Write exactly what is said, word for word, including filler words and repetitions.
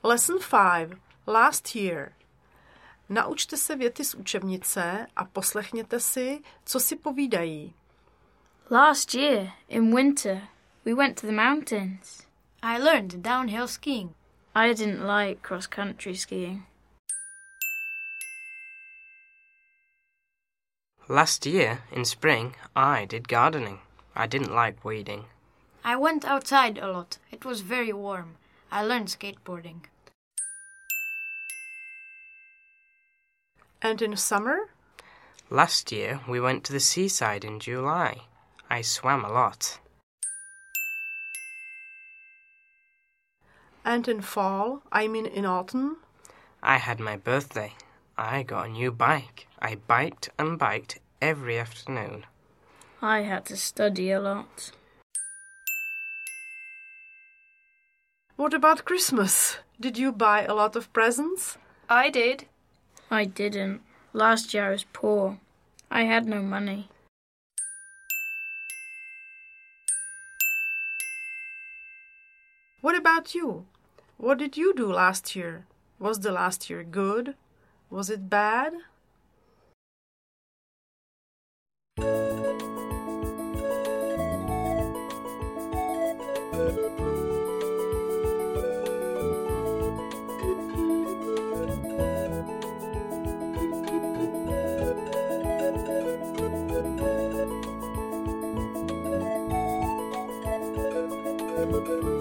Lesson five. Last year. Naučte se věty z učebnice a poslechněte si, co si povídají. Last year, in winter, we went to the mountains. I learned downhill skiing. I didn't like cross-country skiing. Last year, in spring, I did gardening. I didn't like weeding. I went outside a lot. It was very warm. I learned skateboarding. And in summer? Last year, we went to the seaside in July. I swam a lot. And in fall, I mean in autumn? I had my birthday. I got a new bike. I biked and biked every afternoon. I had to study a lot. What about Christmas? Did you buy a lot of presents? I did. I didn't. Last year I was poor. I had no money. What about you? What did you do last year? Was the last year good? Was it bad? Thank you.